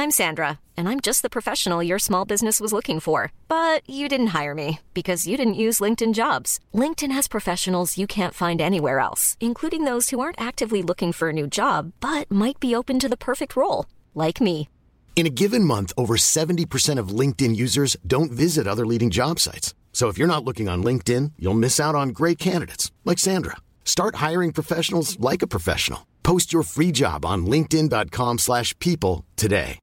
I'm Sandra, and I'm just the professional your small business was looking for. But you didn't hire me because you didn't use LinkedIn Jobs. LinkedIn has professionals you can't find anywhere else, including those who aren't actively looking for a new job, but might be open to the perfect role, like me. In a given month, over 70% of LinkedIn users don't visit other leading job sites. So if you're not looking on LinkedIn, you'll miss out on great candidates like Sandra. Start hiring professionals like a professional. Post your free job on linkedin.com/people today.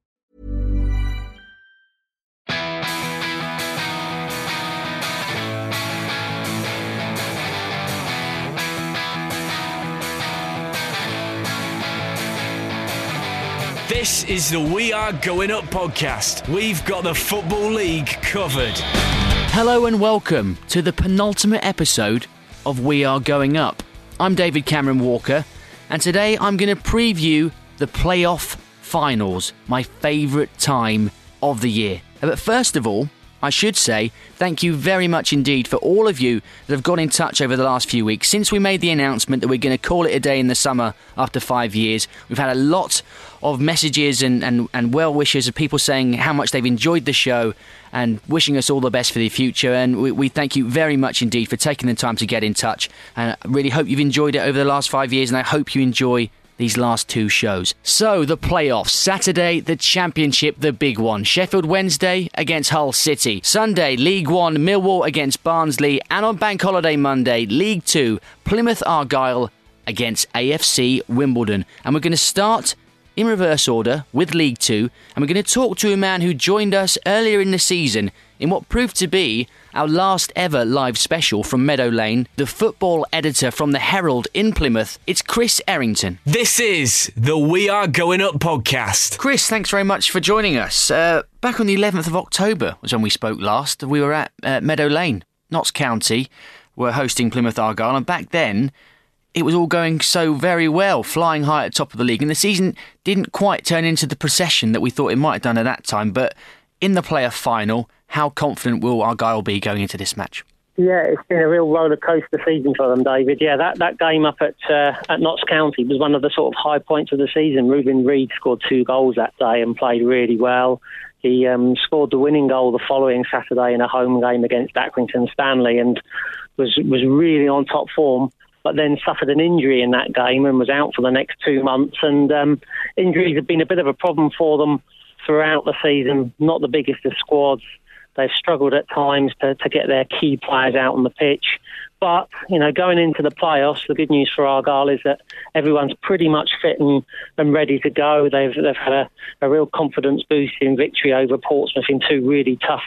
This is the We Are Going Up podcast. We've got the Football League covered. Hello and welcome to the penultimate episode of We Are Going Up. I'm David Cameron Walker, and today I'm going to preview the playoff finals, my favourite time of the year. But first of all, I should say thank you very much indeed for all of you that have got in touch over the last few weeks. Since we made the announcement that we're going to call it a day in the summer after 5 years, we've had a lot of messages and well wishes of people saying how much they've enjoyed the show and wishing us all the best for the future. And we thank you very much indeed for taking the time to get in touch. And I really hope you've enjoyed it over the last 5 years, and I hope you enjoy these last two shows. So, the playoffs. Saturday, the Championship, the big one. Sheffield Wednesday against Hull City. Sunday, League One, Millwall against Barnsley. And on Bank Holiday Monday, League Two, Plymouth Argyle against AFC Wimbledon. And we're going to start in reverse order with League Two. And we're going to talk to a man who joined us earlier in the season in what proved to be our last ever live special from Meadow Lane, the football editor from the Herald in Plymouth. It's Chris Errington. This is the We Are Going Up podcast. Chris, thanks very much for joining us. Back on the 11th of October was when we spoke last. We were at Meadow Lane, Notts County. We're hosting Plymouth Argyle, and back then it was all going so very well, flying high at the top of the league. And the season didn't quite turn into the procession that we thought it might have done at that time. But in the playoff final, how confident will Argyle be going into this match? Yeah, it's been a real roller coaster season for them, David. Yeah, that game up at Notts County was one of the sort of high points of the season. Ruben Reid scored 2 goals that day and played really well. He scored the winning goal the following Saturday in a home game against Accrington Stanley and was really on top form, but then suffered an injury in that game and was out for the next 2 months. And injuries have been a bit of a problem for them throughout the season. Not the biggest of squads. They've struggled at times to get their key players out on the pitch. But, you know, going into the playoffs, the good news for Argyle is that everyone's pretty much fit and ready to go. They've had a real confidence boost in victory over Portsmouth in 2 really tough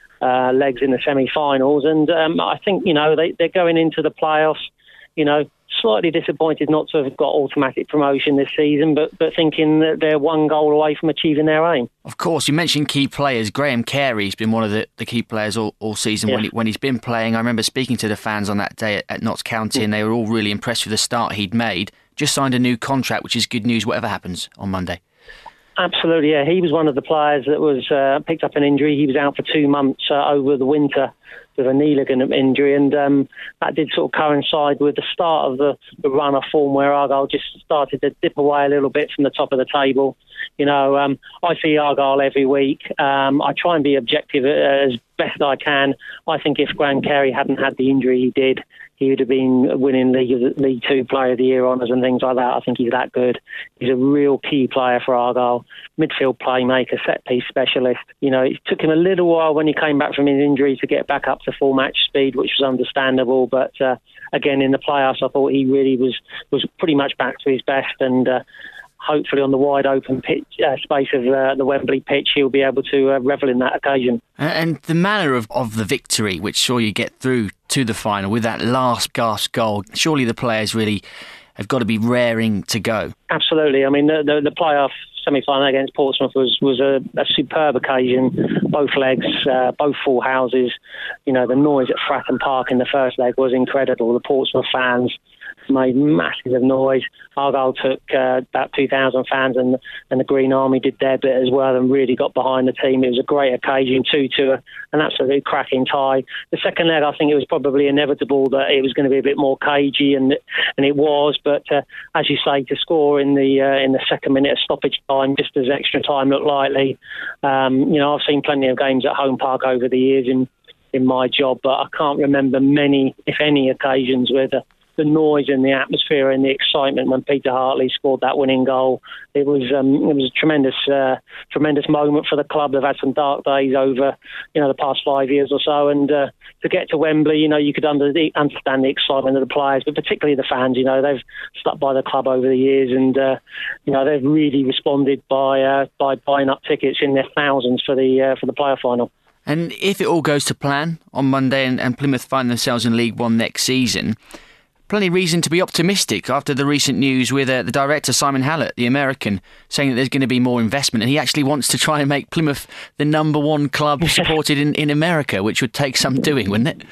legs in the semi-finals. And I think, you know, they're going into the playoffs, you know, slightly disappointed not to have got automatic promotion this season, but thinking that they're 1 goal away from achieving their aim. Of course, you mentioned key players. Graham Carey's been one of the key players all season when he's been playing. I remember speaking to the fans on that day at Notts County, and they were all really impressed with the start he'd made. Just signed a new contract, which is good news, whatever happens on Monday. Absolutely, yeah. He was one of the players that was picked up an injury. He was out for 2 months over the winter with a knee ligament injury, and that did sort of coincide with the start of the run of form where Argyle just started to dip away a little bit from the top of the table. You know, I see Argyle every week. I try and be objective as best I can. I think if Graham Carey hadn't had the injury he did, he would have been winning League Two Player of the Year honours and things like that. I think he's that good. He's a real key player for Argyle. Midfield playmaker, set-piece specialist. You know, it took him a little while when he came back from his injury to get back up to full match speed, which was understandable. But again, in the playoffs, I thought he really was pretty much back to his best. And hopefully on the wide open pitch, space of the Wembley pitch, he'll be able to revel in that occasion. And the manner of the victory, which saw you get through to the final with that last gasp goal, surely the players really have got to be raring to go. Absolutely. I mean, the playoff semi-final against Portsmouth was a superb occasion. Both legs, both full houses. You know, the noise at Fratton Park in the first leg was incredible. The Portsmouth fans made masses of noise. Argyle took about 2,000 fans, and the Green Army did their bit as well and really got behind the team. It was a great occasion, 2-2, an absolute cracking tie. The second leg, I think it was probably inevitable that it was going to be a bit more cagey, and it was. But as you say, to score in the second minute of stoppage time, just as extra time looked likely. I've seen plenty of games at Home Park over the years in my job, but I can't remember many, if any, occasions where the noise and the atmosphere and the excitement when Peter Hartley scored that winning goal. It was a tremendous moment for the club. They've had some dark days over the past 5 years or so, and to get to Wembley, you could understand the excitement of the players, but particularly the fans. They've stuck by the club over the years, and they've really responded by buying up tickets in their thousands for the player final. And if it all goes to plan on Monday and Plymouth find themselves in League One next season, plenty of reason to be optimistic after the recent news with the director, Simon Hallett, the American, saying that there's going to be more investment, and he actually wants to try and make Plymouth the number one club supported in America, which would take some doing, wouldn't it?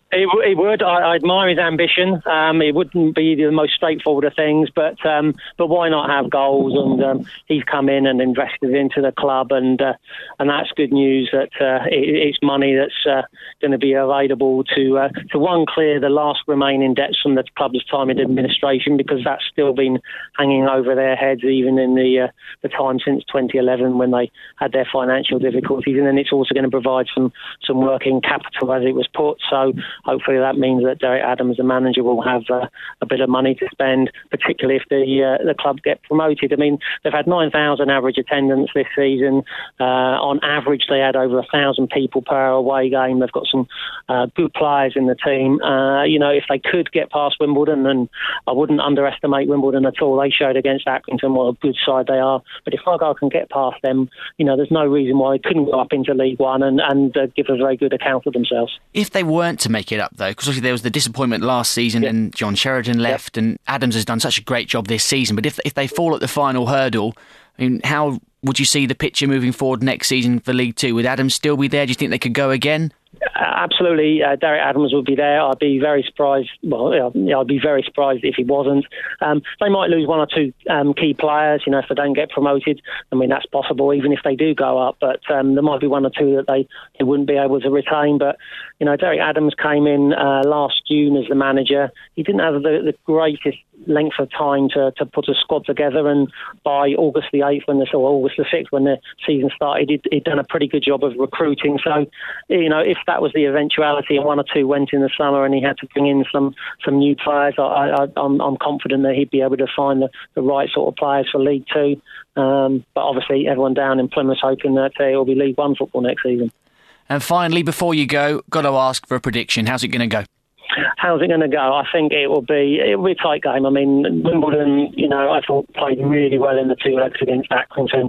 It would. I admire his ambition. It wouldn't be the most straightforward of things, but why not have goals? And he's come in and invested into the club, and that's good news. That it's money that's going to be available to one, clear the last remaining debts from the club's time in administration, because that's still been hanging over their heads even in the time since 2011 when they had their financial difficulties. And then it's also going to provide some working capital, as it was put. So hopefully that means that Derek Adams, the manager, will have a bit of money to spend, particularly if the club get promoted. I mean, they've had 9,000 average attendance this season. On average, they had over 1,000 people per away game. They've got some good players in the team. If they could get past Wimbledon, and I wouldn't underestimate Wimbledon at all. They showed against Accrington what a good side they are. But if Argyle can get past them, there's no reason why they couldn't go up into League One and give a very good account of themselves. If they weren't to make it up, though, because obviously there was the disappointment last season and John Sheridan left, and Adams has done such a great job this season, but if they fall at the final hurdle, I mean, how would you see the picture moving forward next season for League Two? Would Adams still be there? Do you think they could go again? Absolutely, Derek Adams would be there. I'd be very surprised. Well, I'd be very surprised if he wasn't. They might lose one or two key players, if they don't get promoted. I mean, that's possible, even if they do go up. But there might be one or two that they wouldn't be able to retain. But Derek Adams came in last June as the manager. He didn't have the greatest length of time to put a squad together, and by August the 8th or August the 6th when the season started, he'd done a pretty good job of recruiting. So if that was the eventuality and one or two went in the summer and he had to bring in some new players, I'm confident that he'd be able to find the right sort of players for League Two. But obviously everyone down in Plymouth hoping that it will be League One football next season. And finally, before you go, got to ask for a prediction. How's it going to go? How's it going to go? I think it will be a tight game. I mean, Wimbledon, I thought played really well in the two legs against Accrington.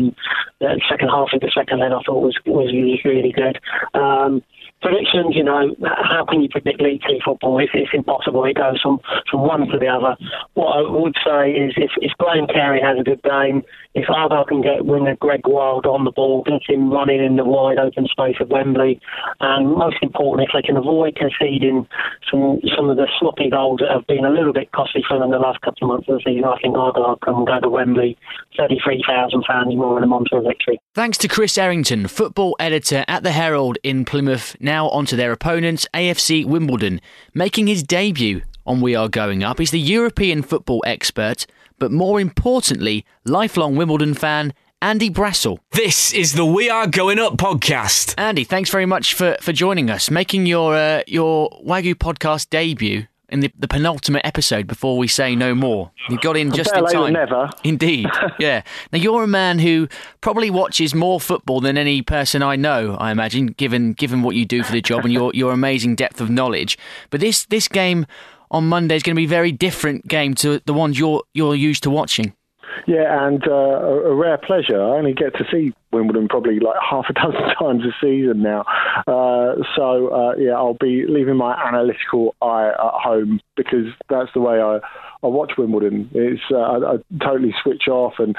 The second half of the second leg I thought was really, really good. Predictions, how can you predict League Two football? It's impossible. It goes from one to the other. What I would say is if Graham Carey has a good game, if Argyle can get winger Greg Wild on the ball, get him running in the wide open space of Wembley, and most importantly, if they can avoid conceding some of the sloppy goals that have been a little bit costly for them the last couple of months of the season, I think Argyle can go to Wembley, 33,000 fans more, and on to a victory. Thanks to Chris Errington, football editor at the Herald in Plymouth. Now on to their opponents, AFC Wimbledon, making his debut on We Are Going Up. He's the European football expert, but more importantly, lifelong Wimbledon fan, Andy Brassell. This is the We Are Going Up podcast. Andy, thanks very much for joining us, making your Wagyu podcast debut in the penultimate episode before we say no more. You got in just in time. Never. Indeed, yeah. Now, you're a man who probably watches more football than any person I know, I imagine, given what you do for the job and your amazing depth of knowledge. But this game on Monday is going to be a very different game to the ones you're used to watching. Yeah, and a rare pleasure. I only get to see Wimbledon probably like half a dozen times a season now. I'll be leaving my analytical eye at home because that's the way I watch Wimbledon. It's I totally switch off, and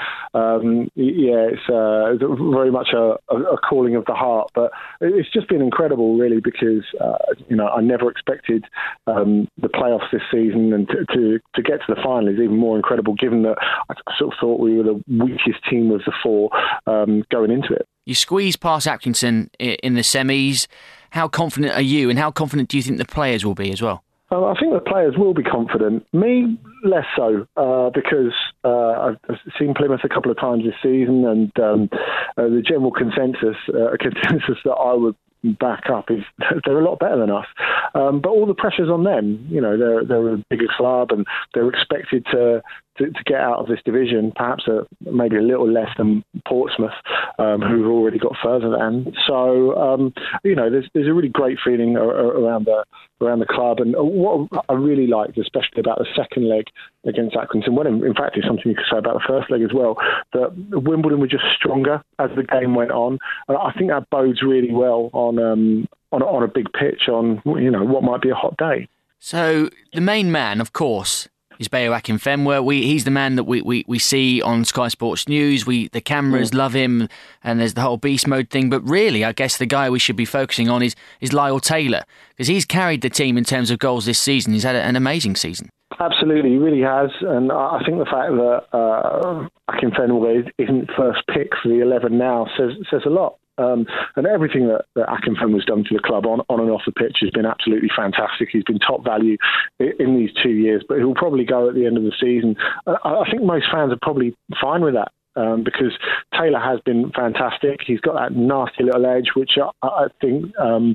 it's very much a calling of the heart. But it's just been incredible, really, because I never expected the playoffs this season, and to get to the final is even more incredible, given that I sort of thought we were the weakest team of the four going into it. You squeezed past Accrington in the semis. How confident are you, and how confident do you think the players will be as well? I think the players will be confident. Me, less so, because I've seen Plymouth a couple of times this season, and the general consensus that I would back up is they're a lot better than us. But all the pressure's on them. They're a bigger club, and they're expected to get out of this division, perhaps maybe a little less than Portsmouth, who've already got further than. So, there's a really great feeling around the club. And what I really liked, especially about the second leg against Accrington, well, in fact, it's something you could say about the first leg as well, that Wimbledon were just stronger as the game went on. And I think that bodes really well on a big pitch on, what might be a hot day. So the main man, of course, is Bayo Akinfenwa. He's the man that we see on Sky Sports News. The cameras love him, and there's the whole beast mode thing. But really, I guess the guy we should be focusing on is Lyle Taylor, because he's carried the team in terms of goals this season. He's had an amazing season. Absolutely, he really has. And I think the fact that Akinfenwa isn't first pick for the 11 now says a lot. And everything that Akinfenwa's done to the club on and off the pitch has been absolutely fantastic. He's been top value in these 2 years, but he'll probably go at the end of the season. I think most fans are probably fine with that. Because Taylor has been fantastic. He's got that nasty little edge, which I think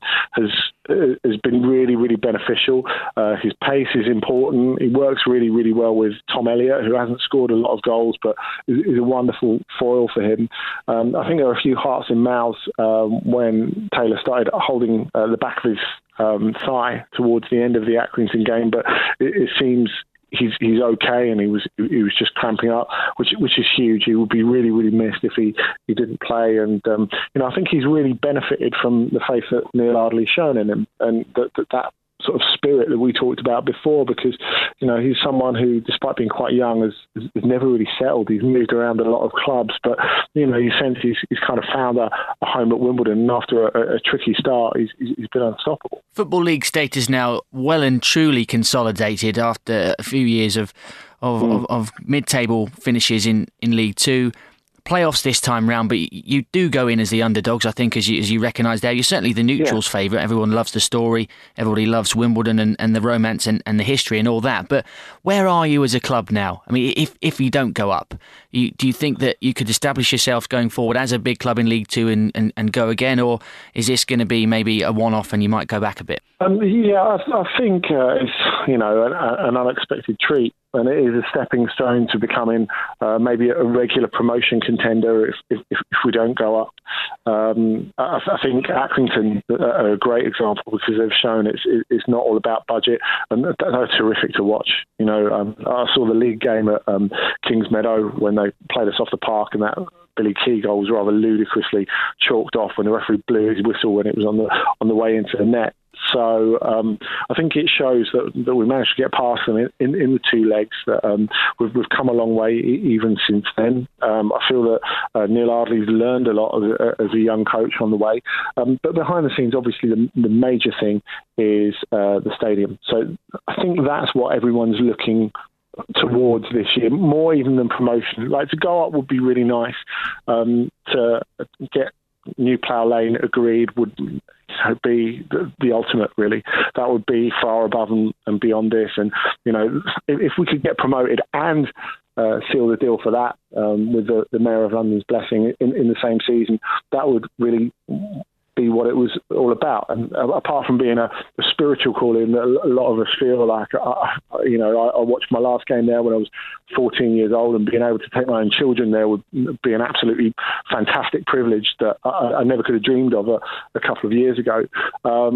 has been really, really beneficial. His pace is important. He works really, really well with Tom Elliott, who hasn't scored a lot of goals, but is a wonderful foil for him. I think there are a few hearts and mouths when Taylor started holding the back of his thigh towards the end of the Accrington game, but it seems he's okay, and he was just cramping up, which is huge. He would be really, really missed if he didn't play. And I think he's really benefited from the faith that Neil Ardley's shown in him, and that sort of spirit that we talked about before, because he's someone who, despite being quite young, has never really settled. He's moved around a lot of clubs, but you sense he's kind of found a home at Wimbledon, and after a tricky start, he's been unstoppable. Football League status now well and truly consolidated after a few years of mid-table finishes in League Two. Playoffs this time round, but you do go in as the underdogs, I think, as you recognise there. You're certainly the neutrals' favourite. Everyone loves the story. Everybody loves Wimbledon and the romance and the history and all that. But where are you as a club now? I mean, if you don't go up, do you think that you could establish yourself going forward as a big club in League Two and go again? Or is this going to be maybe a one-off and you might go back a bit? I think it's an unexpected treat. And it is a stepping stone to becoming maybe a regular promotion contender if we don't go up. I think Accrington are a great example, because they've shown it's not all about budget, and they're terrific to watch. I saw the league game at Kings Meadow when they played us off the park, and that Billy Key goal was rather ludicrously chalked off when the referee blew his whistle when it was on the way into the net. So I think it shows that we managed to get past them in the two legs. That we've come a long way even since then. I feel that Neil Ardley's learned a lot as a young coach on the way. But behind the scenes, obviously, the major thing is the stadium. So I think that's what everyone's looking towards this year, more even than promotion. Like, to go up would be really nice. To get New Plough Lane agreed would be the ultimate, really. That would be far above and beyond this. And if we could get promoted and seal the deal for that with the Mayor of London's blessing in the same season, that would really be what it was all about. And apart from being a spiritual calling that a lot of us feel like, I watched my last game there when I was 14 years old, and being able to take my own children there would be an absolutely fantastic privilege that I never could have dreamed of a couple of years ago.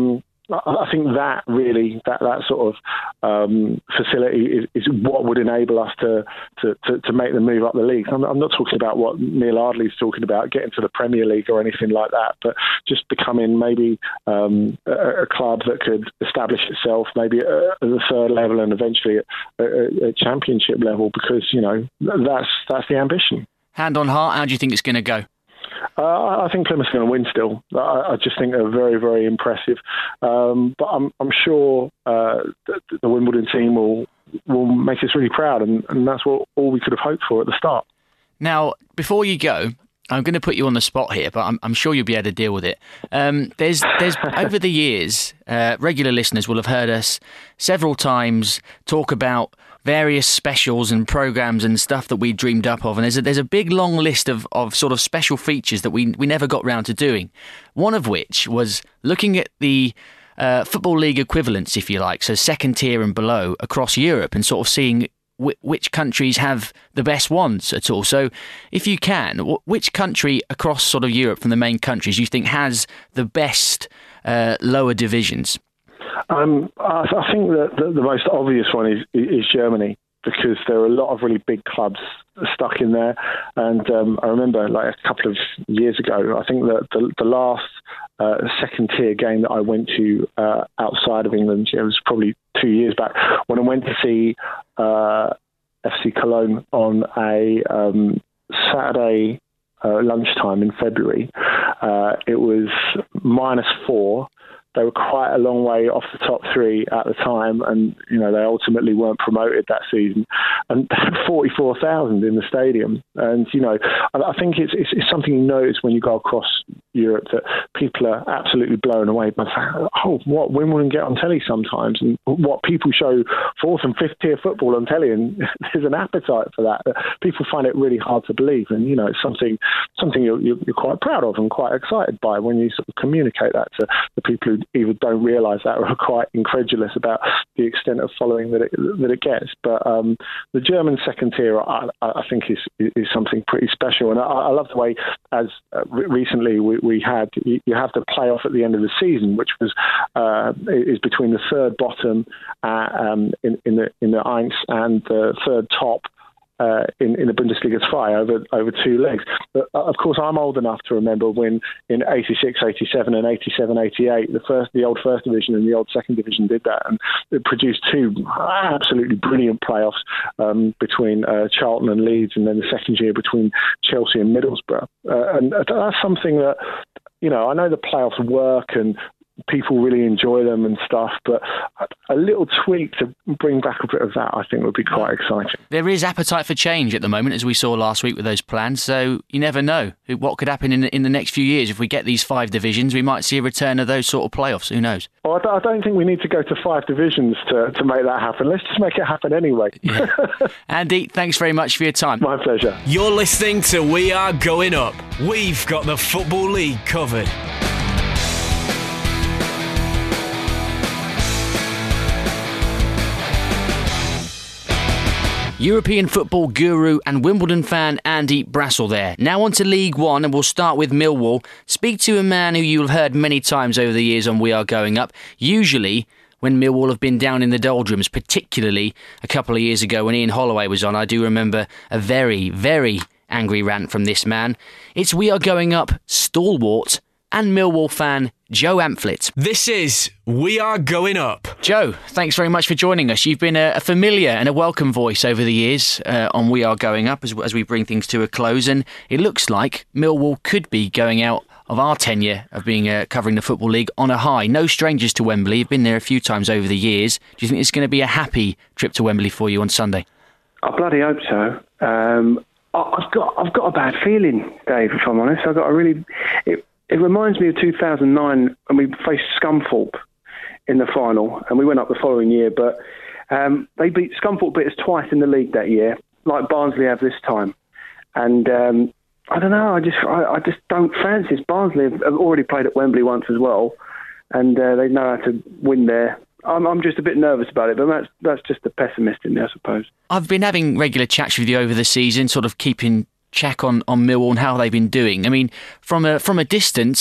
I think that really, that sort of facility is what would enable us to make the move up the leagues. I'm not talking about what Neil Ardley's talking about, getting to the Premier League or anything like that, but just becoming maybe a club that could establish itself maybe at the third level and eventually at Championship level, because, you know, that's the ambition. Hand on heart, how do you think it's going to go? I think Plymouth's going to win still. I just think they're very, very impressive. But I'm sure the Wimbledon team will make us really proud, and that's all we could have hoped for at the start. Now, before you go, I'm going to put you on the spot here, but I'm sure you'll be able to deal with it. There's over the years, regular listeners will have heard us several times talk about various specials and programmes and stuff that we dreamed up of, and there's a big long list of sort of special features that we never got round to doing. One of which was looking at the Football League equivalents, if you like, so second tier and below across Europe, and sort of seeing which countries have the best ones at all. So if you can, which country across sort of Europe from the main countries you think has the best lower divisions? I think that the most obvious one is Germany, because there are a lot of really big clubs stuck in there. And I remember, like, a couple of years ago, I think that the last second tier game that I went to outside of England, it was probably 2 years back, when I went to see FC Cologne on a Saturday lunchtime in February. It was -4. They were quite a long way off the top three at the time, and, you know, they ultimately weren't promoted that season. And they had 44,000 in the stadium. And, you know, I think it's something you notice when you go across Europe, that people are absolutely blown away by the fact, oh, what Wimbledon get on telly sometimes, and what people show fourth and fifth tier football on telly, and there's an appetite for that. People find it really hard to believe, and, you know, it's something you're quite proud of and quite excited by when you sort of communicate that to the people who either don't realise that or are quite incredulous about the extent of following that it gets. But the German second tier, I think, is something pretty special, and I love the way, as recently we had, you have the playoff at the end of the season, which is between the third bottom in the Eins and the third top in the Bundesliga 2 over 2 legs. But of course, I'm old enough to remember when in 86, 87 and 87, 88, the old first division and the old second division did that, and it produced 2 absolutely brilliant playoffs between Charlton and Leeds, and then the second year between Chelsea and Middlesbrough. And that's something that, you know, I know the playoffs work and people really enjoy them and stuff, but a little tweak to bring back a bit of that, I think, would be quite exciting. There is appetite for change at the moment, as we saw last week with those plans, so you never know what could happen in the next few years. If we get these 5 divisions, we might see a return of those sort of playoffs. Who knows? Well, I don't think we need to go to 5 divisions to make that happen. Let's just make it happen anyway. Yeah. Andy, thanks very much for your time. My pleasure. You're listening to We Are Going Up. We've got the Football League covered. European football guru and Wimbledon fan Andy Brassell there. Now on to League One, and we'll start with Millwall. Speak to a man who you'll have heard many times over the years on We Are Going Up. Usually when Millwall have been down in the doldrums, particularly a couple of years ago when Ian Holloway was on. I do remember a very, very angry rant from this man. It's We Are Going Up stalwart and Millwall fan Joe Amphlett. This is We Are Going Up. Joe, thanks very much for joining us. You've been a familiar and a welcome voice over the years on We Are Going Up as we bring things to a close, and it looks like Millwall could be going out of our tenure of being covering the Football League on a high. No strangers to Wembley. You've been there a few times over the years. Do you think it's going to be a happy trip to Wembley for you on Sunday? I bloody hope so. I've got a bad feeling, Dave, if I'm honest. It reminds me of 2009 when we faced Scunthorpe in the final, and we went up the following year. But Scunthorpe beat us twice in the league that year, like Barnsley have this time. And I don't know. I just don't fancy this. Barnsley have already played at Wembley once as well, and they know how to win there. I'm just a bit nervous about it, but that's just the pessimist in me, I suppose. I've been having regular chats with you over the season, sort of keeping check on Millwall and how they've been doing. I mean, from a distance,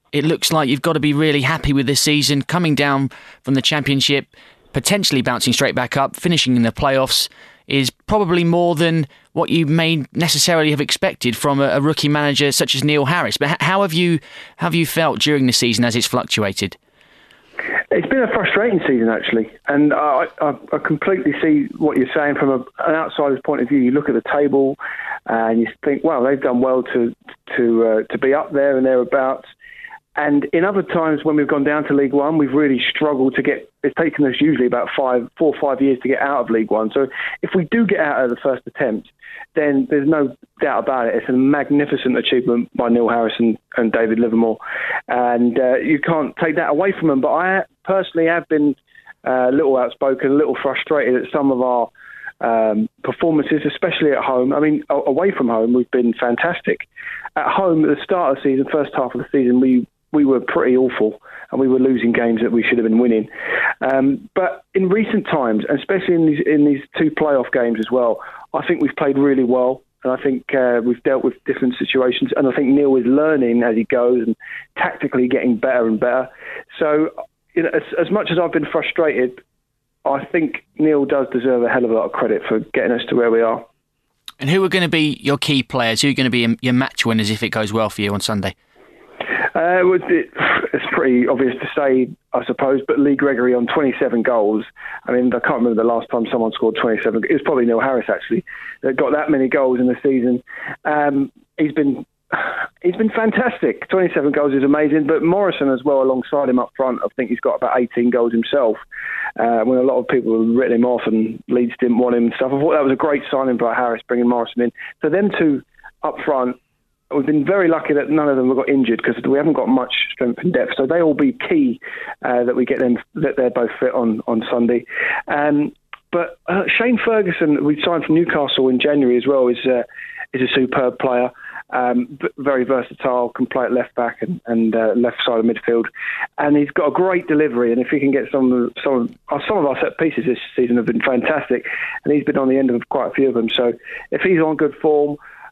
it looks like you've got to be really happy with this season, coming down from the Championship, potentially bouncing straight back up, finishing in the playoffs is probably more than what you may necessarily have expected from a rookie manager such as Neil Harris. But how have you felt during the season as it's fluctuated? It's been a frustrating season, actually, and I completely see what you're saying from an outsider's point of view. You look at the table and you think, well, they've done well to be up there and thereabouts. And in other times when we've gone down to League One, we've really struggled to get. It's taken us usually about 4 or 5 years to get out of League One. So if we do get out of the first attempt, then there's no doubt about it. It's a magnificent achievement by Neil Harris and David Livermore. And you can't take that away from them. But I personally have been a little outspoken, a little frustrated at some of our performances, especially at home. I mean, away from home, we've been fantastic. At home, at the start of the season, first half of the season, we were pretty awful and we were losing games that we should have been winning. But in recent times, and especially in these 2 playoff games as well, I think we've played really well. And I think we've dealt with different situations. And I think Neil is learning as he goes and tactically getting better and better. So, you know, as much as I've been frustrated, I think Neil does deserve a hell of a lot of credit for getting us to where we are. And who are going to be your key players? Who are going to be your match winners if it goes well for you on Sunday? It's pretty obvious to say, I suppose, but Lee Gregory on 27 goals. I mean, I can't remember the last time someone scored 27. It was probably Neil Harris, actually, that got that many goals in the season. He's been fantastic. 27 goals is amazing, but Morrison as well alongside him up front. I think he's got about 18 goals himself. When a lot of people have written him off and Leeds didn't want him and stuff, I thought that was a great signing by Harris, bringing Morrison in. So them 2 up front, we've been very lucky that none of them have got injured because we haven't got much strength and depth. So they will be key that we get them, that they're both fit on Sunday. But Shane Ferguson, we signed from Newcastle in January as well, is a superb player. Very versatile, can play at left back and left side of midfield, and he's got a great delivery. And if he can get some of our set pieces this season have been fantastic, and he's been on the end of quite a few of them. So if he's on good form,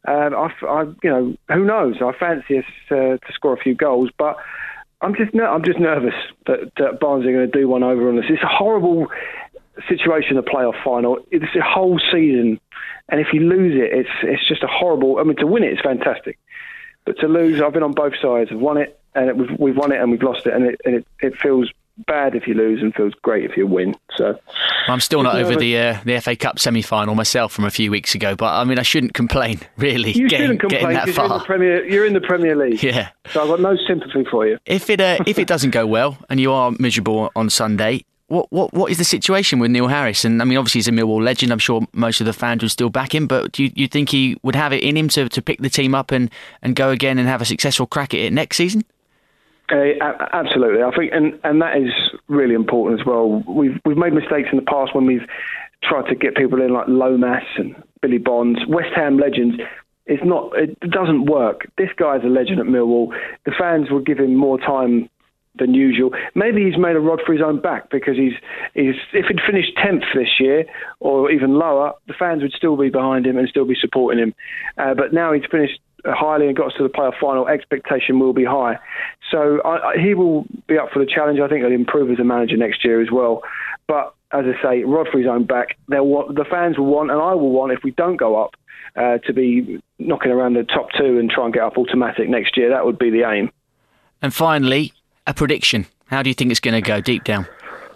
who knows? I fancy us to score a few goals, but I'm just nervous that Barnes are going to do one over on us. It's a horrible situation, the playoff final. It's a whole season, and if you lose it, it's just a horrible. I mean, to win it is fantastic, but to lose, I've been on both sides. I've won it, and we've won it, and we've lost it, and it feels bad if you lose and feels great if you win. So I'm still not over the FA Cup semi-final myself from a few weeks ago, but I mean, I shouldn't complain, really. You shouldn't complain because you're in the Premier League. Yeah. So I've got no sympathy for you. If it doesn't go well and you are miserable on Sunday, what is the situation with Neil Harris? And I mean, obviously he's a Millwall legend. I'm sure most of the fans would still back him, but do you think he would have it in him to pick the team up and go again and have a successful crack at it next season? Absolutely, I think, and that is really important as well. We've made mistakes in the past when we've tried to get people in like Lomas and Billy Bonds, West Ham legends. It doesn't work. This guy's a legend at Millwall. The fans will give him more time than usual. Maybe he's made a rod for his own back because if he'd finished 10th this year or even lower, the fans would still be behind him and still be supporting him. But now he's finished highly and got us to the playoff final, expectation will be high. So he will be up for the challenge. I think he'll improve as a manager next year as well. But as I say, rod for his own back. The fans will want, and I will want, if we don't go up, to be knocking around the top 2 and try and get up automatic next year. That would be the aim. And finally, a prediction. How do you think it's going to go deep down?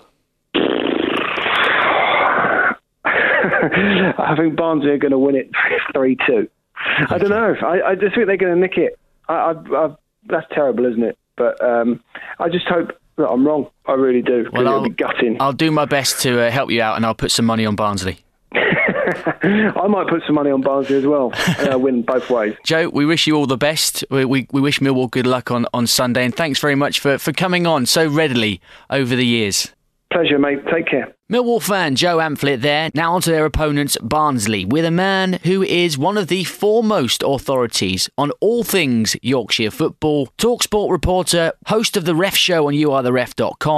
I think Barnsley are going to win it 3-2. I don't know. I just think they're going to nick it. That's terrible, isn't it? But I just hope that I'm wrong. I really do. Well, it'll be gutting. I'll do my best to help you out, and I'll put some money on Barnsley. I might put some money on Barnsley as well. Win both ways. Joe, we wish you all the best. We wish Millwall good luck on Sunday, and thanks very much for coming on so readily over the years. Pleasure, mate. Take care. Millwall fan Joe Amphlett there. Now on to their opponents, Barnsley, with a man who is one of the foremost authorities on all things Yorkshire football, TalkSport reporter, host of The Ref Show on YouAreTheRef.com,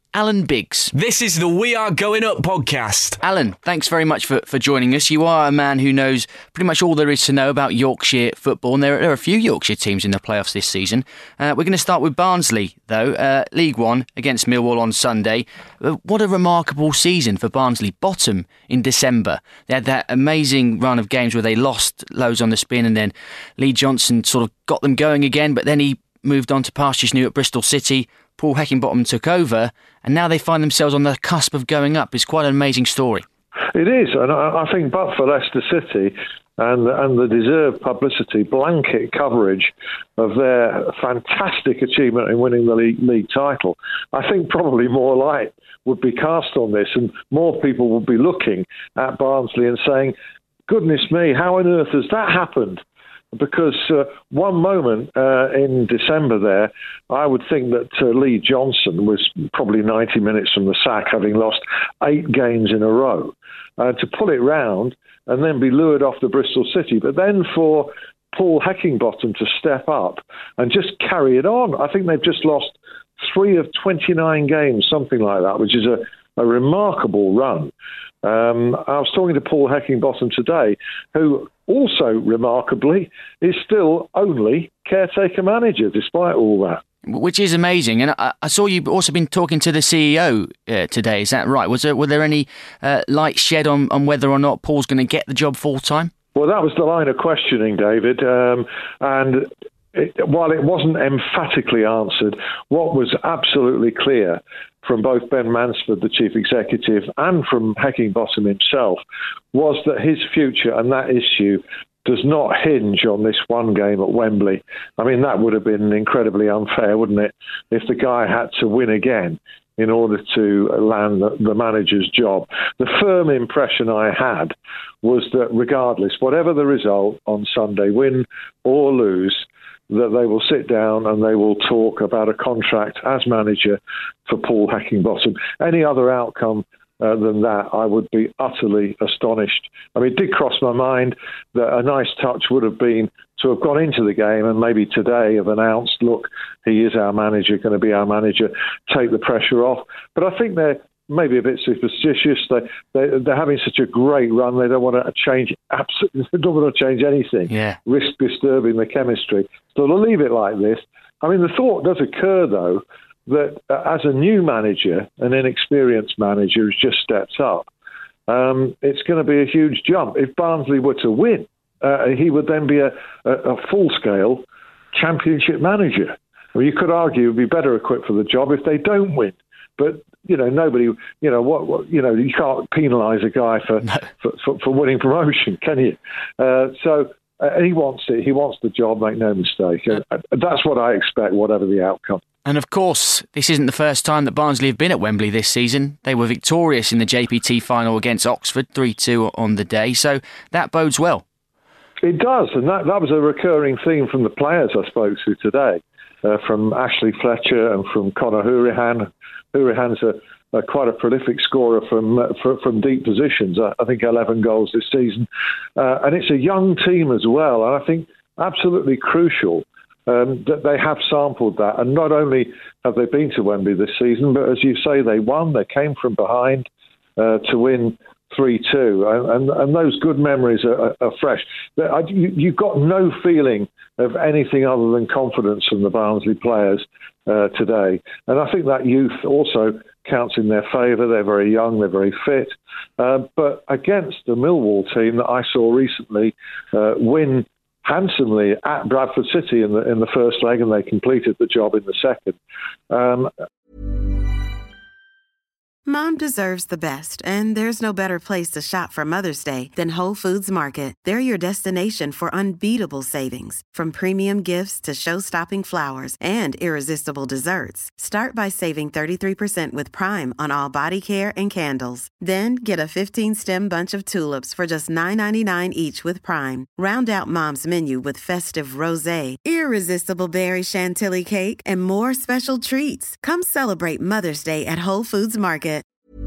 Alan Biggs. This is the We Are Going Up podcast. Alan, thanks very much for joining us. You are a man who knows pretty much all there is to know about Yorkshire football, and there are a few Yorkshire teams in the playoffs this season. We're going to start with Barnsley, though. League One against Millwall on Sunday. What a remarkable season for Barnsley. Bottom in December. They had that amazing run of games where they lost loads on the spin, and then Lee Johnson sort of got them going again, but then he moved on to pastures new at Bristol City. Paul Heckingbottom took over, and now they find themselves on the cusp of going up. It's quite an amazing story. It is, and I think but for Leicester City and the deserved publicity, blanket coverage of their fantastic achievement in winning the league title, I think probably more light would be cast on this, and more people would be looking at Barnsley and saying, goodness me, how on earth has that happened? Because one moment in December there, I would think that Lee Johnson was probably 90 minutes from the sack, having lost 8 games in a row, to pull it round and then be lured off to Bristol City. But then for Paul Heckingbottom to step up and just carry it on. I think they've just lost 3 of 29 games, something like that, which is a remarkable run. I was talking to Paul Heckingbottom today, who also remarkably is still only caretaker manager despite all that. Which is amazing. And I saw you've also been talking to the CEO today, is that right? Were there any light shed on whether or not Paul's going to get the job full time? Well, that was the line of questioning, David. While it wasn't emphatically answered, what was absolutely clear from both Ben Mansford, the chief executive, and from Heckingbottom himself, was that his future and that issue does not hinge on this one game at Wembley. I mean, that would have been incredibly unfair, wouldn't it, if the guy had to win again in order to land the manager's job. The firm impression I had was that regardless, whatever the result on Sunday, win or lose, that they will sit down and they will talk about a contract as manager for Paul Heckingbottom. Any other outcome than that, I would be utterly astonished. I mean, it did cross my mind that a nice touch would have been to have gone into the game and maybe today have announced, look, he is our manager, going to be our manager, take the pressure off. But I think they're maybe a bit superstitious. They're having such a great run. They don't want to change they don't want to change anything. Yeah. Risk disturbing the chemistry. So they'll leave it like this. I mean, the thought does occur, though, that as a new manager, an inexperienced manager who's just stepped up, it's going to be a huge jump. If Barnsley were to win, he would then be a full-scale championship manager. Well, you could argue he'd be better equipped for the job if they don't win. But nobody. You can't penalise a guy for winning promotion, can you? So he wants it. He wants the job. Make no mistake. That's what I expect, whatever the outcome. And of course, this isn't the first time that Barnsley have been at Wembley this season. They were victorious in the JPT final against Oxford, 3-2 on the day. So that bodes well. It does, and that was a recurring theme from the players I spoke to today, from Ashley Fletcher and from Conor Hourihan. Hourihan's quite a prolific scorer from deep positions. I think 11 goals this season. And it's a young team as well. And I think absolutely crucial that they have sampled that. And not only have they been to Wembley this season, but as you say, they won. They came from behind to win 3-2. And those good memories are fresh. You've got no feeling of anything other than confidence from the Barnsley players today. And I think that youth also counts in their favour. They're very young, they're very fit. But against the Millwall team that I saw recently win handsomely at Bradford City in the first leg, and they completed the job in the second. Mom deserves the best, and there's no better place to shop for Mother's Day than Whole Foods Market. They're your destination for unbeatable savings, from premium gifts to show-stopping flowers and irresistible desserts. Start by saving 33% with Prime on all body care and candles. Then get a 15-stem bunch of tulips for just $9.99 each with Prime. Round out Mom's menu with festive rosé, irresistible berry chantilly cake, and more special treats. Come celebrate Mother's Day at Whole Foods Market.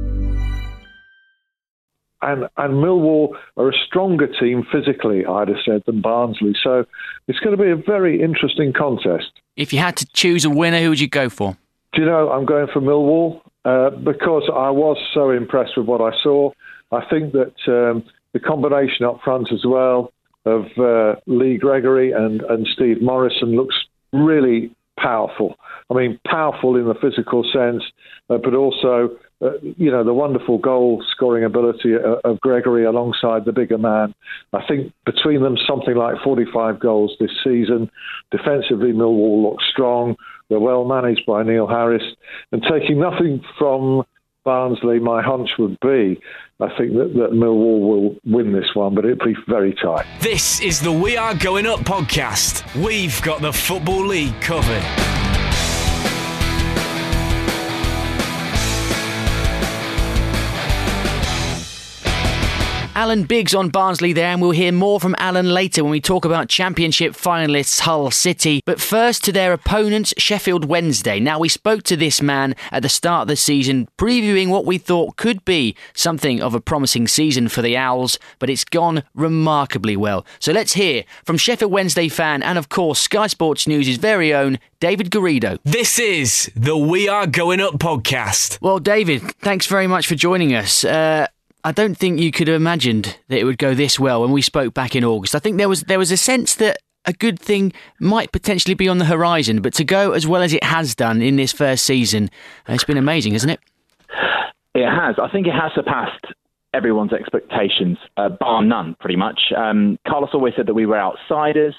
And Millwall are a stronger team physically, I'd have said, than Barnsley. So it's going to be a very interesting contest. If you had to choose a winner, who would you go for? Do you know, I'm going for Millwall. because I was so impressed with what I saw. I think that the combination up front as well of Lee Gregory and Steve Morrison looks really powerful. I mean, powerful in the physical sense, but also, the wonderful goal-scoring ability of Gregory alongside the bigger man. I think between them, something like 45 goals this season. Defensively, Millwall looks strong. They're well managed by Neil Harris. And taking nothing from Barnsley, my hunch would be, I think that Millwall will win this one, but it'll be very tight. This is the We Are Going Up podcast. We've got the Football League covered. Alan Biggs on Barnsley there, and we'll hear more from Alan later when we talk about Championship finalists Hull City. But first to their opponents, Sheffield Wednesday. Now, we spoke to this man at the start of the season, previewing what we thought could be something of a promising season for the Owls, but it's gone remarkably well. So let's hear from Sheffield Wednesday fan and, of course, Sky Sports News' very own David Garrido. This is the We Are Going Up podcast. Well, David, thanks very much for joining us. I don't think you could have imagined that it would go this well when we spoke back in August. I think there was a sense that a good thing might potentially be on the horizon, but to go as well as it has done in this first season, it's been amazing, hasn't it? It has. I think it has surpassed everyone's expectations, bar none, pretty much. Carlos always said that we were outsiders,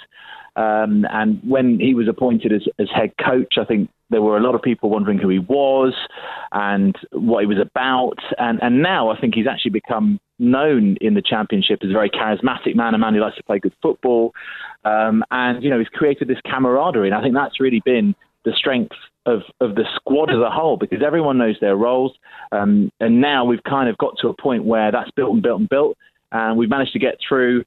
and when he was appointed as head coach, I think there were a lot of people wondering who he was and what he was about. And now I think he's actually become known in the Championship as a very charismatic man, a man who likes to play good football. And, he's created this camaraderie. And I think that's really been the strength of the squad as a whole, because everyone knows their roles. And now we've kind of got to a point where that's built and built and built. And we've managed to get through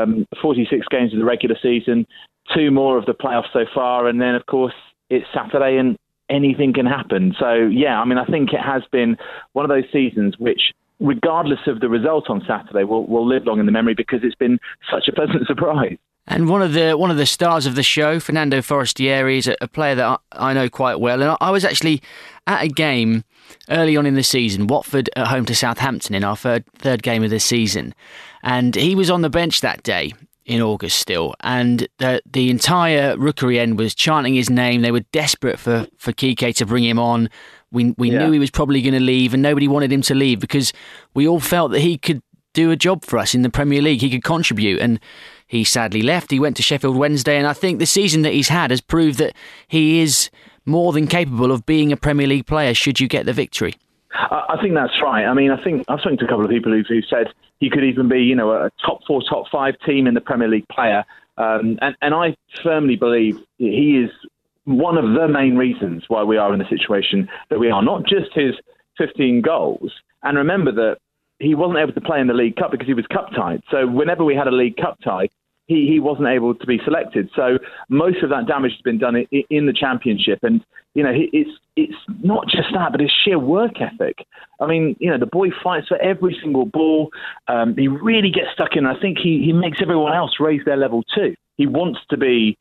46 games of the regular season, 2 more of the playoffs so far. And then, of course, it's Saturday and anything can happen. So, yeah, I think it has been one of those seasons which, regardless of the result on Saturday, will live long in the memory because it's been such a pleasant surprise. And one of the stars of the show, Fernando Forestieri, is a player that I know quite well. And I was actually at a game early on in the season, Watford at home to Southampton in our third game of the season. And he was on the bench that day in August still, and the entire Rookery end was chanting his name. They were desperate for Kike to bring him on. We knew he was probably going to leave, and nobody wanted him to leave because we all felt that he could do a job for us in the Premier League. He could contribute, and he sadly left. He went to Sheffield Wednesday, and I think the season that he's had has proved that he is more than capable of being a Premier League player should you get the victory. I think that's right. I think I've spoken to a couple of people who said he could even be, a top 4, top 5 team in the Premier League player. And I firmly believe he is one of the main reasons why we are in the situation that we are. Not just his 15 goals. And remember that he wasn't able to play in the League Cup because he was cup tied. So whenever we had a League Cup tie, he wasn't able to be selected. So most of that damage has been done in the Championship. And, it's not just that, but his sheer work ethic. The boy fights for every single ball. He really gets stuck in. I think he makes everyone else raise their level too. He wants to be,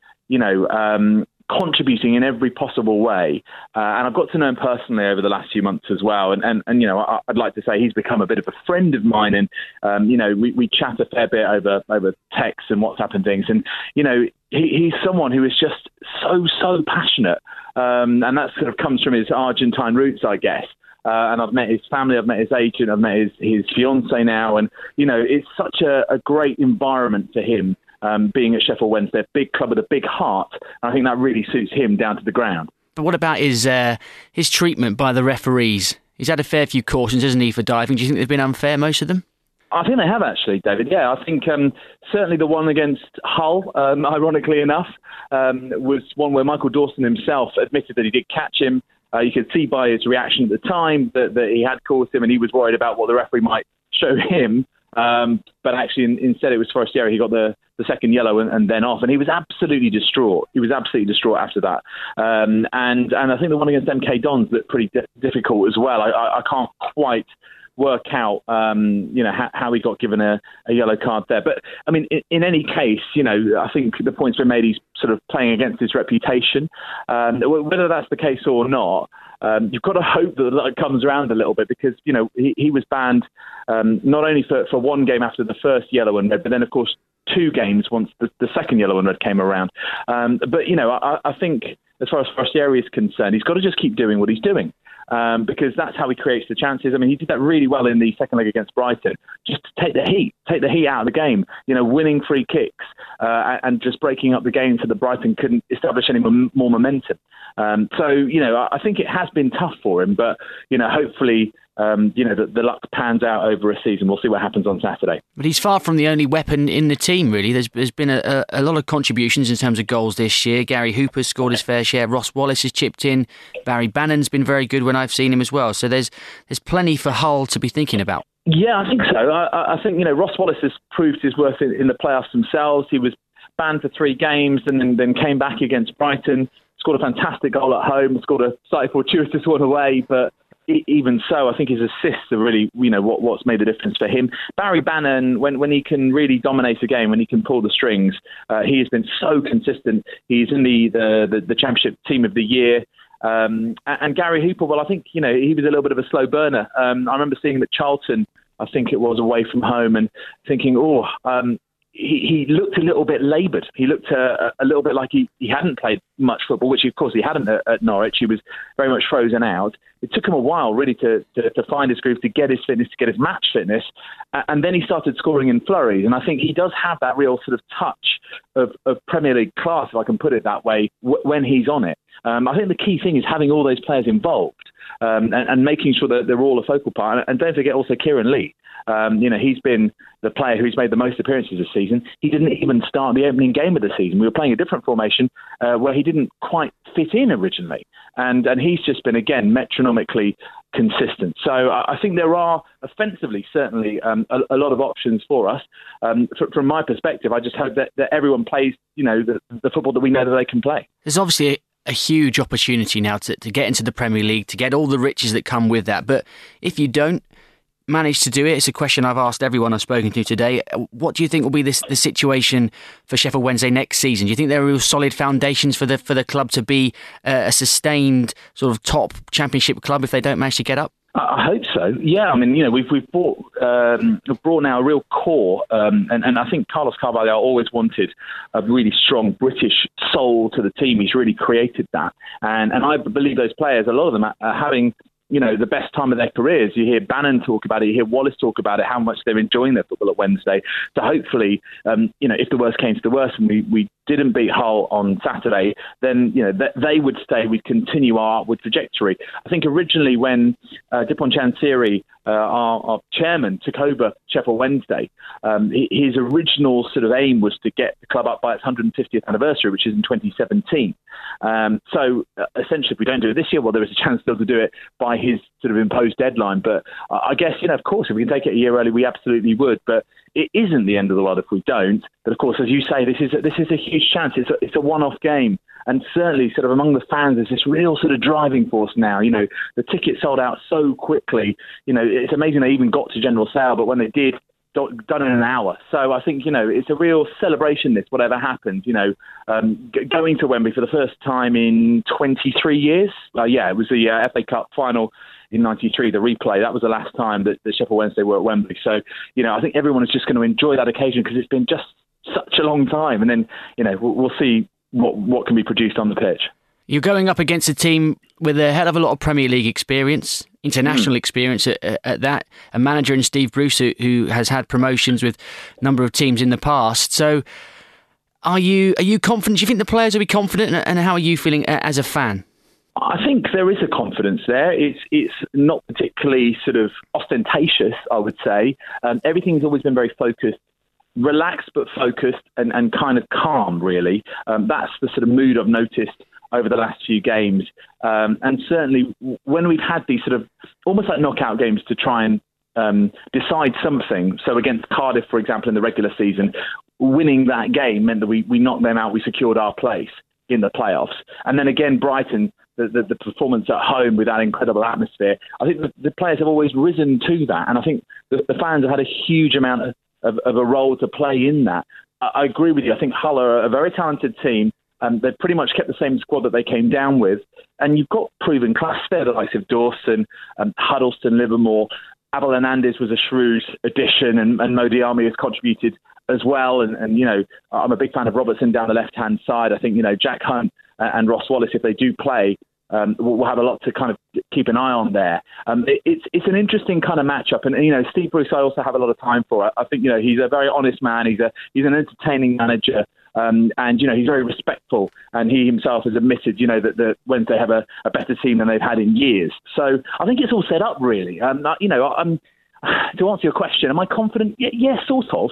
contributing in every possible way. And I've got to know him personally over the last few months as well. And I'd like to say he's become a bit of a friend of mine. And, we chat a fair bit over text and WhatsApp and things. And, he's someone who is just so passionate. And that sort of comes from his Argentine roots, I guess. And I've met his family, I've met his agent, I've met his fiancée now. And, it's such a great environment for him. Being at Sheffield Wednesday, a big club with a big heart. I think that really suits him down to the ground. But what about his treatment by the referees? He's had a fair few cautions, hasn't he, for diving? Do you think they've been unfair, most of them? I think they have, actually, David. Yeah, I think certainly the one against Hull, ironically enough, was one where Michael Dawson himself admitted that he did catch him. You could see by his reaction at the time that he had caused him and he was worried about what the referee might show him. But actually, instead, it was Forestieri. He got the second yellow and then off, and he was absolutely distraught. He was absolutely distraught after that. And I think the one against MK Dons looked pretty difficult as well. I can't quite work out, how he got given a yellow card there. But, I mean, in any case, I think the point's been made, he's sort of playing against his reputation. Whether that's the case or not, you've got to hope that it comes around a little bit because, he was banned not only for one game after the first yellow and red, but then, of course, 2 games once the second yellow and red came around. But, I think as far as Forestieri is concerned, he's got to just keep doing what he's doing. Because that's how he creates the chances. I mean, he did that really well in the second leg against Brighton, just to take the heat out of the game, winning free kicks and just breaking up the game so that Brighton couldn't establish any more momentum. I think it has been tough for him, but, hopefully, the luck pans out over a season. We'll see what happens on Saturday. But he's far from the only weapon in the team, really. There's been a lot of contributions in terms of goals this year. Gary Hooper's scored his fair share. Ross Wallace has chipped in. Barry Bannon's been very good when I've seen him as well. So there's plenty for Hull to be thinking about. Yeah, I think so. I think, Ross Wallace has proved his worth in the playoffs themselves. He was banned for 3 games and then came back against Brighton, scored a fantastic goal at home, scored a slightly fortuitous one away, but even so, I think his assists are really, what's made the difference for him. Barry Bannon, when he can really dominate a game, when he can pull the strings, he has been so consistent. He's in the Championship Team of the Year. And Gary Hooper, well, I think, he was a little bit of a slow burner. I remember seeing him at Charlton, I think it was, away from home, and thinking, he looked a little bit laboured. He looked a little bit like he hadn't played much football, which of course he hadn't at Norwich. He was very much frozen out. It took him a while really to find his groove, to get his fitness, to get his match fitness. And then he started scoring in flurries. And I think he does have that real sort of touch of Premier League class, if I can put it that way, when he's on it. I think the key thing is having all those players involved and making sure that they're all a focal part. And don't forget also Kieran Lee. He's been the player who's made the most appearances this season. He didn't even start the opening game of the season. We were playing a different formation where he didn't quite fit in originally. And he's just been, again, metronomically consistent. So I think there are, offensively, certainly a lot of options for us. From my perspective, I just hope that everyone plays, the football that we know that they can play. There's obviously a huge opportunity now to get into the Premier League, to get all the riches that come with that. But if you don't manage to do it, it's a question I've asked everyone I've spoken to today. What do you think will be the situation for Sheffield Wednesday next season? Do you think there are real solid foundations for the club to be a sustained sort of top Championship club if they don't manage to get up? I hope so. Yeah, I mean, we've brought now a real core, and I think Carlos Carvalhal always wanted a really strong British soul to the team. He's really created that, and I believe those players, a lot of them are having the best time of their careers. You hear Bannon talk about it, you hear Wallace talk about it, how much they're enjoying their football at Wednesday. So hopefully, if the worst came to the worst and we didn't beat Hull on Saturday, then they would stay. We'd continue our upward trajectory. I think originally when Dipon Chansiri, our chairman, took over Sheffield Wednesday, his original sort of aim was to get the club up by its 150th anniversary, which is in 2017. So essentially, if we don't do it this year, well, there is a chance still to do it by his sort of imposed deadline. But I guess, of course, if we can take it a year early, we absolutely would. But it isn't the end of the world if we don't. But of course, as you say, this is a huge chance. It's a one-off game. And certainly sort of among the fans, there's this real sort of driving force now. The tickets sold out so quickly. It's amazing they even got to general sale, but when they did, done in an hour. So I think, it's a real celebration, this, whatever happens, going to Wembley for the first time in 23 years. It was the FA Cup final in 93, the replay. That was the last time that Sheffield Wednesday were at Wembley. So, I think everyone is just going to enjoy that occasion because it's been just such a long time. And then, we'll see what can be produced on the pitch. You're going up against a team with a hell of a lot of Premier League experience, international experience at that, a manager in Steve Bruce who has had promotions with a number of teams in the past. So are you confident? Do you think the players will be confident? And how are you feeling as a fan? I think there is a confidence there. It's not particularly sort of ostentatious, I would say. Everything's always been very focused, relaxed but focused and kind of calm, really. That's the sort of mood I've noticed over the last few games. And certainly when we've had these sort of almost like knockout games to try and decide something. So against Cardiff, for example, in the regular season, winning that game meant that we knocked them out. We secured our place in the playoffs. And then again, Brighton, the performance at home with that incredible atmosphere. I think the players have always risen to that, and I think the fans have had a huge amount of a role to play in that. I agree with you. I think Hull are a very talented team. They've pretty much kept the same squad that they came down with, and you've got proven class there, the likes of Dawson, Huddleston, Livermore. Abel Hernandez was a shrewd addition, and Mo Diarmi has contributed as well. And you know, I'm a big fan of Robertson down the left-hand side. I think, you know, Jack Hunt and Ross Wallace, if they do play, we'll have a lot to kind of keep an eye on there. It's an interesting kind of matchup, and you know, Steve Bruce I also have a lot of time for. I think, you know, he's a very honest man. He's an entertaining manager. And, you know, he's very respectful, and he himself has admitted, you know, that Wednesday have a better team than they've had in years. So I think it's all set up, really. You know, to answer your question, am I confident? Yeah, sort of.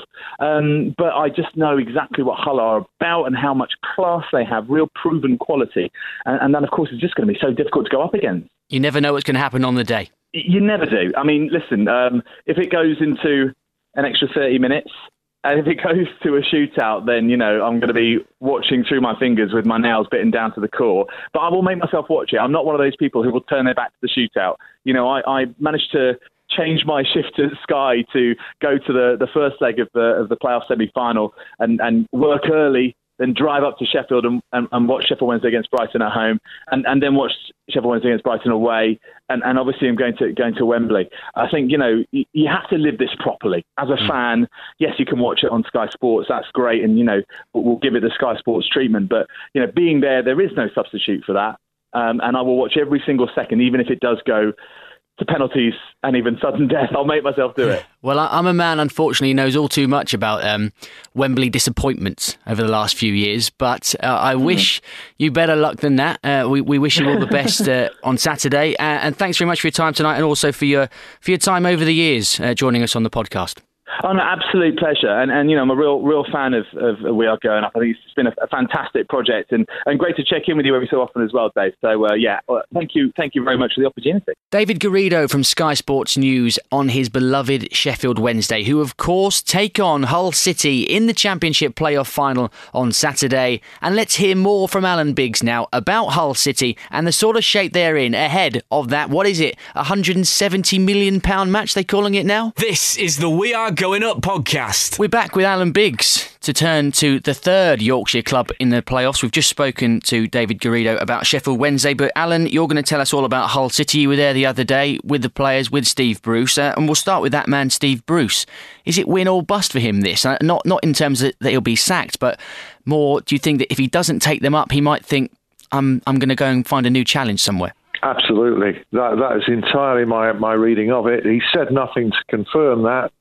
But I just know exactly what Hull are about and how much class they have, real proven quality. And then, of course, it's just going to be so difficult to go up against. You never know what's going to happen on the day. You never do. I mean, listen, if it goes into an extra 30 minutes, and if it goes to a shootout, then, you know, I'm going to be watching through my fingers with my nails bitten down to the core. But I will make myself watch it. I'm not one of those people who will turn their back to the shootout. You know, I managed to change my shift at Sky to go to the first leg of the playoff semi-final and work early, then drive up to Sheffield and watch Sheffield Wednesday against Brighton at home, and then watch Sheffield Wednesday against Brighton away, and obviously I'm going to Wembley. I think, you know, you have to live this properly. As a fan, yes, you can watch it on Sky Sports, that's great, and, you know, we'll give it the Sky Sports treatment, but, you know, being there is no substitute for that, and I will watch every single second, even if it does go to penalties and even sudden death. I'll make myself do it. Well, I'm a man, unfortunately, who knows all too much about Wembley disappointments over the last few years, but I wish you better luck than that. We wish you all the best on Saturday, and thanks very much for your time tonight, and also for your time over the years joining us on the podcast. Oh, no, absolute pleasure. And you know, I'm a real fan of We Are Going Up. I think it's been a fantastic project and great to check in with you every so often as well, Dave. So, thank you very much for the opportunity. David Garrido from Sky Sports News on his beloved Sheffield Wednesday, who, of course, take on Hull City in the Championship playoff final on Saturday. And let's hear more from Alan Biggs now about Hull City and the sort of shape they're in ahead of that, what is it, £170 million match they're calling it now? This is the We Are Going Up podcast. We're back with Alan Biggs to turn to the third Yorkshire club in the playoffs. We've just spoken to David Garrido about Sheffield Wednesday, but Alan, you're going to tell us all about Hull City. You were there the other day with the players, with Steve Bruce, and we'll start with that man, Steve Bruce. Is it win or bust for him, this? Not in terms of that he'll be sacked, but more, do you think that if he doesn't take them up, he might think, I'm going to go and find a new challenge somewhere? Absolutely. That is entirely my reading of it. He said nothing to confirm that.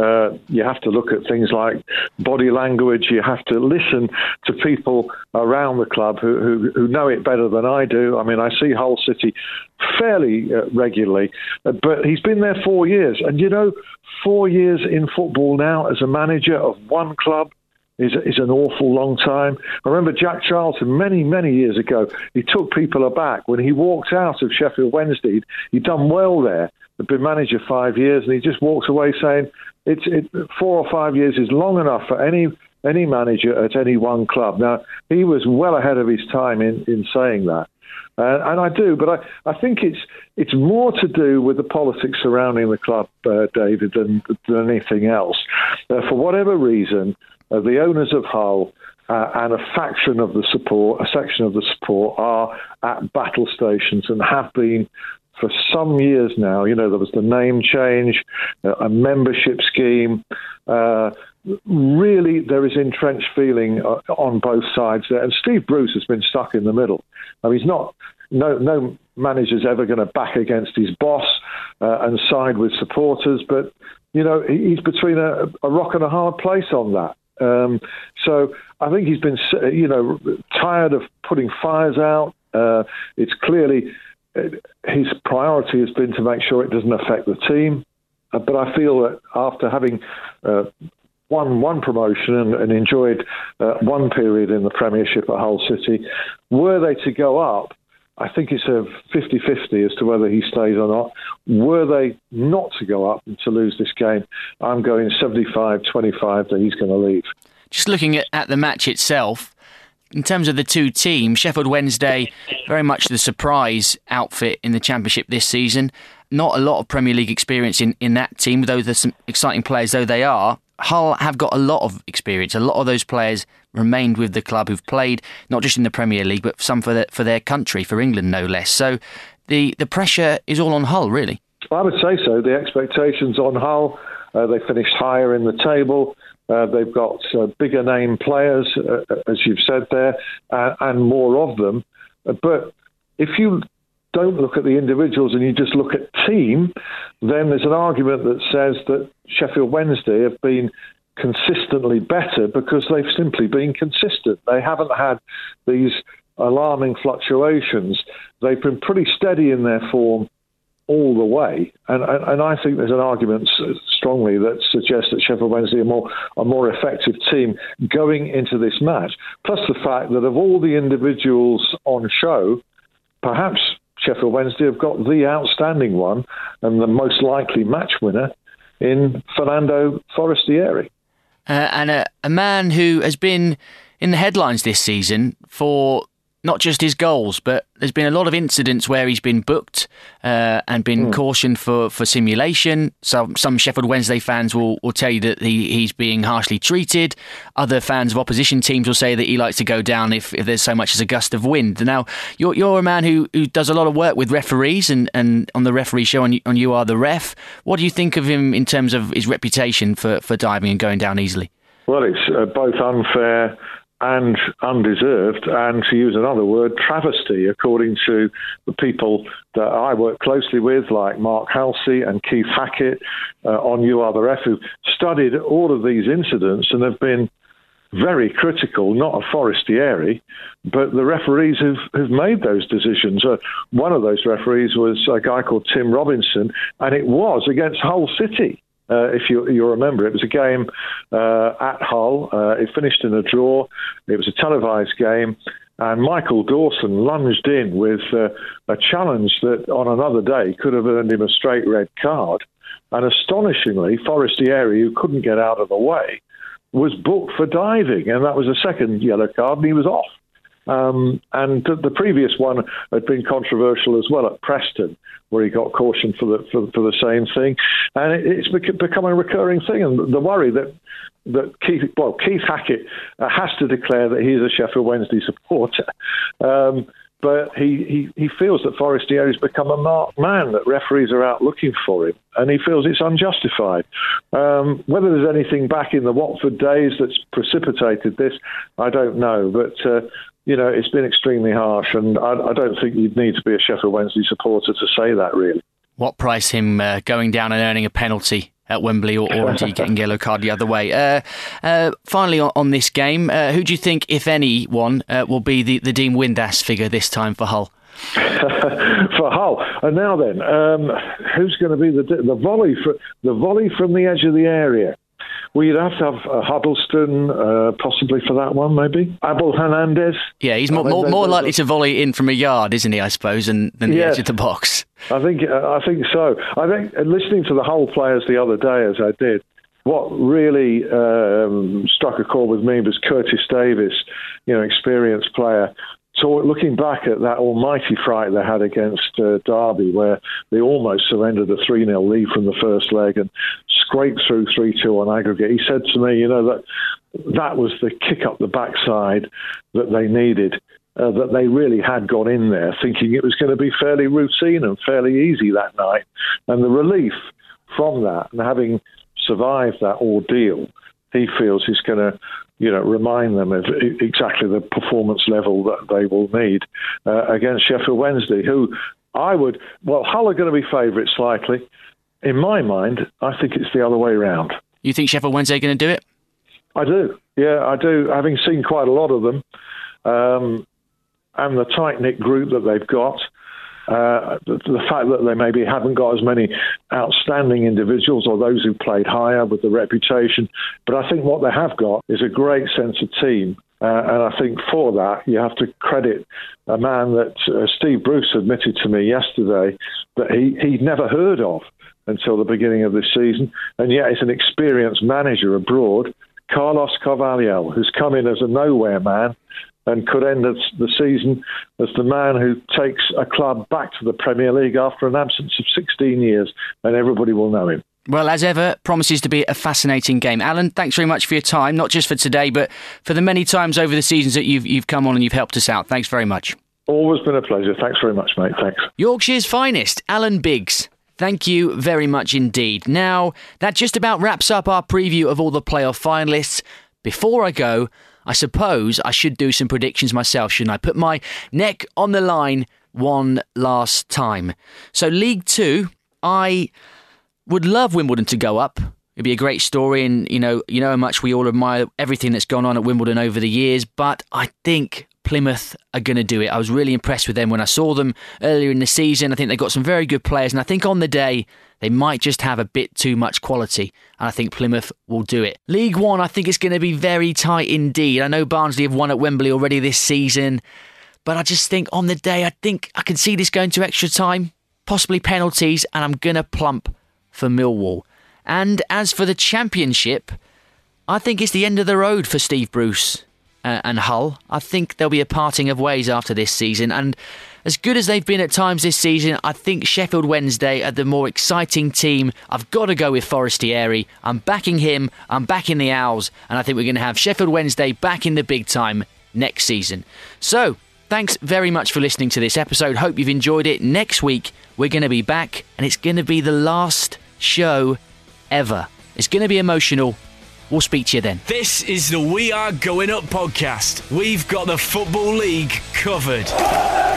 You have to look at things like body language. You have to listen to people around the club who know it better than I do. I mean, I see Hull City fairly regularly, but he's been there 4 years. And, you know, 4 years in football now as a manager of one club is an awful long time. I remember Jack Charlton many, many years ago. He took people aback when he walked out of Sheffield Wednesday. He'd done well there. He'd been manager 5 years, and he just walks away saying, 4 or 5 years is long enough for any manager at any one club. Now, he was well ahead of his time in saying that. And I do, but I think it's more to do with the politics surrounding the club, David, than anything else. For whatever reason, the owners of Hull and a section of the support are at battle stations and have been for some years now. You know, there was the name change, a membership scheme. Really, there is entrenched feeling on both sides there. And Steve Bruce has been stuck in the middle. I mean, no manager's ever going to back against his boss and side with supporters. But, you know, he's between a rock and a hard place on that. So I think he's been, tired of putting fires out. It's clearly his priority has been to make sure it doesn't affect the team. But I feel that after having won one promotion and enjoyed one period in the Premiership at Hull City, were they to go up, I think it's a 50-50 as to whether he stays or not. Were they not to go up and to lose this game, I'm going 75-25 that he's going to leave. Just looking at the match itself, in terms of the two teams, Sheffield Wednesday, very much the surprise outfit in the Championship this season. Not a lot of Premier League experience in that team, though there's some exciting players though they are. Hull have got a lot of experience. A lot of those players remained with the club who've played not just in the Premier League, but some for their country, for England no less. So the pressure is all on Hull, really. I would say so. The expectations on Hull, they finished higher in the table. They've got bigger name players, as you've said there, and more of them. But if you don't look at the individuals and you just look at team, then there's an argument that says that Sheffield Wednesday have been consistently better because they've simply been consistent. They haven't had these alarming fluctuations. They've been pretty steady in their form all the way, and I think there's an argument strongly that suggests that Sheffield Wednesday are a more effective team going into this match. Plus the fact that of all the individuals on show, perhaps Sheffield Wednesday have got the outstanding one and the most likely match winner in Fernando Forestieri. And a man who has been in the headlines this season for not just his goals, but there's been a lot of incidents where he's been booked and been cautioned for simulation. So some Sheffield Wednesday fans will tell you that he's being harshly treated. Other fans of opposition teams will say that he likes to go down if there's so much as a gust of wind. Now, you're a man who does a lot of work with referees and on the referee show on You Are the Ref. What do you think of him in terms of his reputation for diving and going down easily? Well, it's both unfair and undeserved, and to use another word, travesty, according to the people that I work closely with, like Mark Halsey and Keith Hackett on You Are the Ref, who studied all of these incidents and have been very critical, not of Forestieri, but the referees who've made those decisions. One of those referees was a guy called Tim Robinson, and it was against Hull City. If you remember, it was a game at Hull. It finished in a draw. It was a televised game. And Michael Dawson lunged in with a challenge that on another day could have earned him a straight red card. And astonishingly, Forestieri, who couldn't get out of the way, was booked for diving. And that was a second yellow card, and he was off. And the previous one had been controversial as well at Preston, where he got cautioned for the same thing, and it's become a recurring thing. And the worry that Keith Hackett has to declare that he is a Sheffield Wednesday supporter, but he feels that Forestieri has become a marked man, that referees are out looking for him, and he feels it's unjustified. Whether there's anything back in the Watford days that's precipitated this, I don't know, but it's been extremely harsh, and I don't think you'd need to be a Sheffield Wednesday supporter to say that, really. What price him going down and earning a penalty at Wembley or indeed getting a yellow card the other way? Finally, on this game, who do you think, if anyone, will be the Dean Windass figure this time for Hull? For Hull. And now then, who's going to be the volley from the edge of the area? Well, you'd have to have Huddleston, possibly for that one, maybe. Abel Hernandez. Yeah, he's more likely to volley in from a yard, isn't he, I suppose, than the edge of the box. I think so. I think listening to the Hull players the other day, as I did, what really struck a chord with me was Curtis Davis, experienced player. So looking back at that almighty fright they had against Derby, where they almost surrendered a 3-0 lead from the first leg and scraped through 3-2 on aggregate, he said to me, that was the kick up the backside that they needed, that they really had gone in there thinking it was going to be fairly routine and fairly easy that night. And the relief from that, and having survived that ordeal, he feels is going to remind them of exactly the performance level that they will need against Sheffield Wednesday, who Hull are going to be favourites likely. In my mind, I think it's the other way around. You think Sheffield Wednesday are going to do it? I do. Yeah, I do. Having seen quite a lot of them, and the tight-knit group that they've got, the fact that they maybe haven't got as many outstanding individuals or those who played higher with the reputation, but I think what they have got is a great sense of team. And I think for that, you have to credit a man that Steve Bruce admitted to me yesterday that he'd never heard of until the beginning of this season, and yet it's an experienced manager abroad, Carlos Carvalhal, who's come in as a nowhere man and could end the season as the man who takes a club back to the Premier League after an absence of 16 years, and everybody will know him. Well, as ever, promises to be a fascinating game. Alan, thanks very much for your time, not just for today, but for the many times over the seasons that you've come on and you've helped us out. Thanks very much. Always been a pleasure. Thanks very much, mate. Thanks. Yorkshire's finest, Alan Biggs. Thank you very much indeed. Now, that just about wraps up our preview of all the playoff finalists. Before I go, I suppose I should do some predictions myself, shouldn't I? Put my neck on the line one last time. So, League Two, I would love Wimbledon to go up. It'd be a great story, and you know how much we all admire everything that's gone on at Wimbledon over the years, but I think Plymouth are going to do it. I was really impressed with them when I saw them earlier in the season. I think they've got some very good players, and I think on the day they might just have a bit too much quality, and I think Plymouth will do it. League One, I think it's going to be very tight indeed. I know Barnsley have won at Wembley already this season, but I just think on the day, I think I can see this going to extra time, possibly penalties, and I'm going to plump for Millwall. And as for the Championship, I think it's the end of the road for Steve Bruce and Hull. I think there'll be a parting of ways after this season, and as good as they've been at times this season, I think Sheffield Wednesday are the more exciting team. I've got to go with Forestieri. I'm backing him, I'm backing the Owls, and I think we're going to have Sheffield Wednesday back in the big time next season. So, thanks very much for listening to this episode. Hope you've enjoyed it. Next week, we're going to be back, and it's going to be the last show ever. It's going to be emotional. We'll speak to you then. This is the We Are Going Up podcast. We've got the Football League covered.